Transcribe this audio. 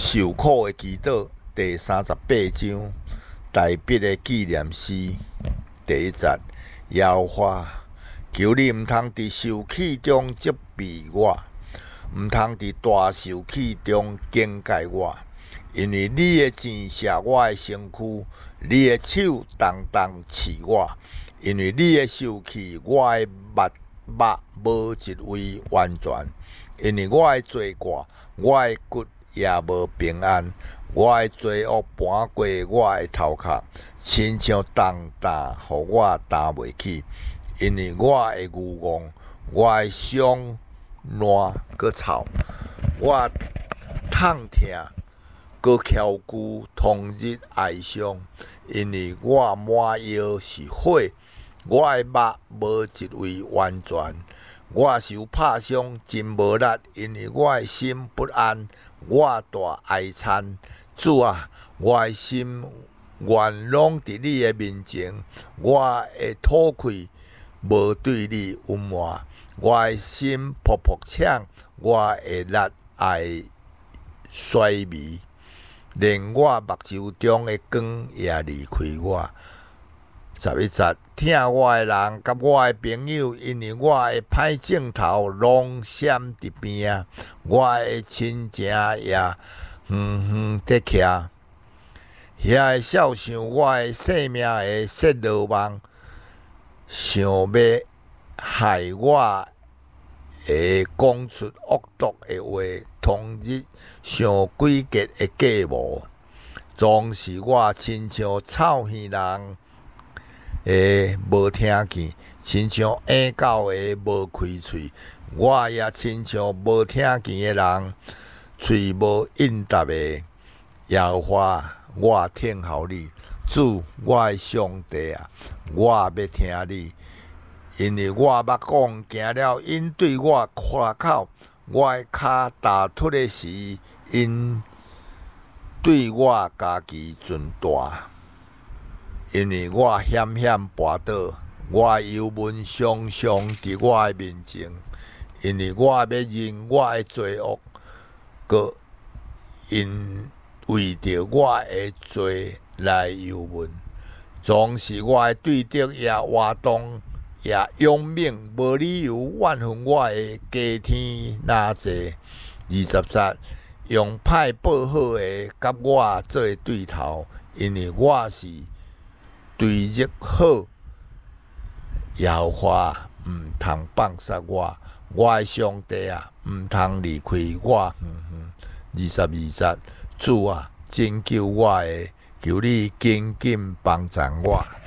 受苦的祈祷第38章，大笔的纪念诗第一节。耶和华，求你毋通伫受气中责备我，毋通伫大受气中警戒我，因为你的箭射我的身躯，你的手重重刺我，因为你的受气，我的目无一位完全，因为我的罪过，我的骨也无平安，我的罪恶搬过我的头壳，亲像重担，互我担袂起。因为我的愚妄，我的伤烂搁臭，我痛疼搁翘骨，通日哀伤。因为我满腰是火，我的目无一位完全。我受拍伤，真无力，因为我的心不安，我大哀惨。主啊，我的心愿拢伫你的面前，我的吐气无对你温暖，我的心噗噗呛，我的力爱衰微，连我目睭中的光也离开我。11节，听我的人甲我的朋友，因为我的歹镜头拢闪伫边啊，我的亲情也远远伫徛。遐会笑想我的性命会失落网，想要害我会讲出恶毒的话，同日想诡计的计谋，总是我亲像臭耳人无听见，亲像婴狗无开喙，我也亲像无听见的人，喙无应答的。耶和华，我听候你，主，我的上帝啊，我要听你，因为我目光行了，因对我夸口；我的脚踏出的时，因对我家己尊大。因为我险险跋倒，我的忧闷常常伫我的面前，因为我要认我的罪恶，搁因为着我的罪来忧闷，总是我的对敌也活动，也勇猛，无理由怨恨我的家天哪济。20节，用歹报好的，甲我做对头，因为我是对日好。耶和华，毋通放杀我，我的上帝啊，毋通离开我远远。22节，主啊，拯救我的，求你紧紧帮助我。